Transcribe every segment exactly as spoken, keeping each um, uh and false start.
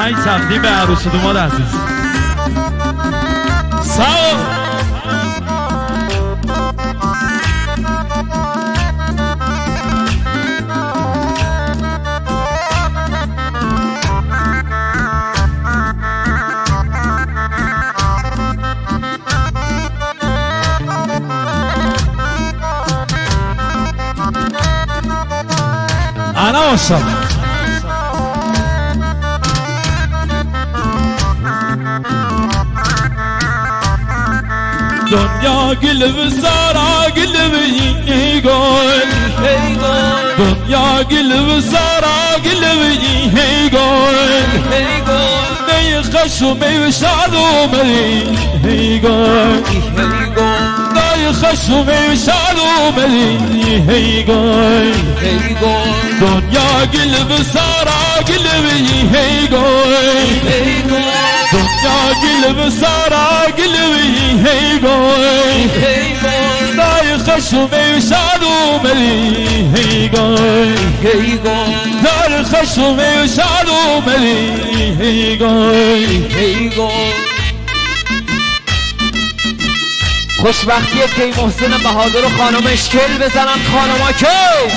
آهنگ تقدیم به عروس و داماد عزیز. سلام انا وصل دنیا قلب سارا قلبي يقول دنيا قلب سارا قلبي يقول ني خشمي وشعلومي يقول ني خشمي وشعلومي يقول دنيا قلب سارا قلبي يقول دنيا قلب سارا قلبي يقول داي خشمي وشعلومي يقول داي خشمي وشعلومي يقول خوشبختیه که محسن بهادر و خانمش کل بزنن خانما که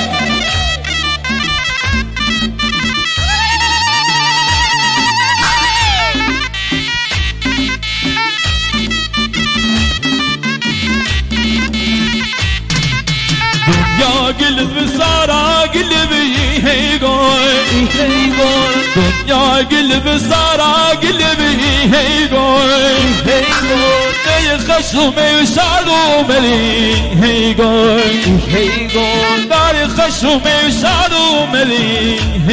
دنیا قلب سارا قلبي يقول دنيا قلب سارا قلبي يقول داي خشمي وشعلومي يقول داي خشمي وشعلومي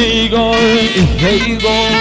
يقول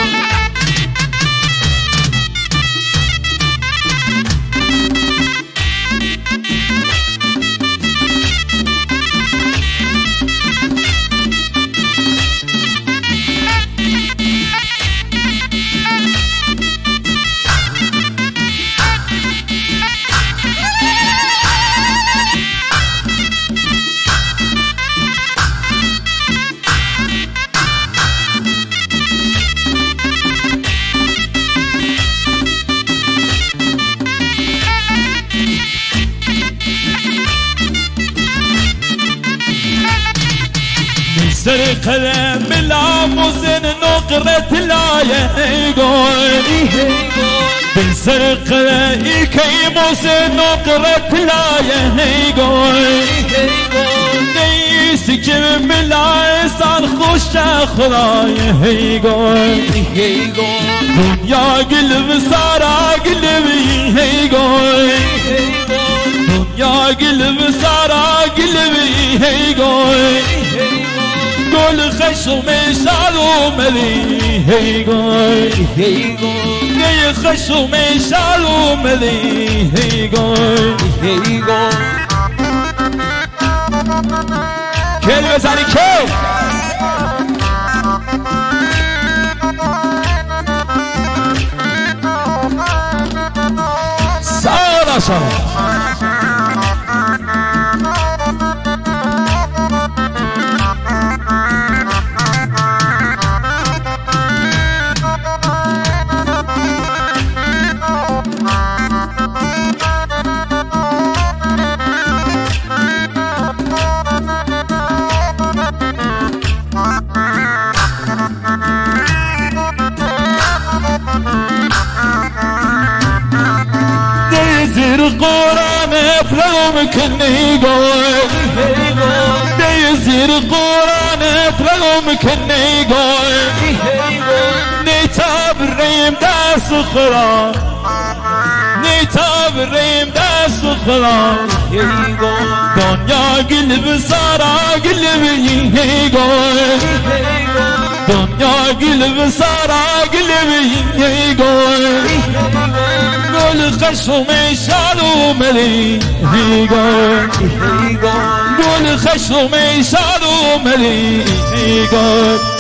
سر قلم بلا موزن نقرة لا يقول بسر قلم كي موزن نقرة لا يقول نيسكم بلا إنسان خوش خدا يقول دنيا قلب سارا قلبي يقول دنيا قلب سارا قلبي يقول قول خشمي شعلومي يقول ني خشمي شعلومي يقول كل بزني كل سارا سارا زير القرآن افلام كني يقول زير القرآن افلام كني يقول نيتاب الريم داس القرآن نيتاب الريم داس القرآن دنيا قلب سارا قلبي يقول دنيا قلب سارا قلبي يقول قول خشمي شعلومي يقول قول خشمي شعلومي يقول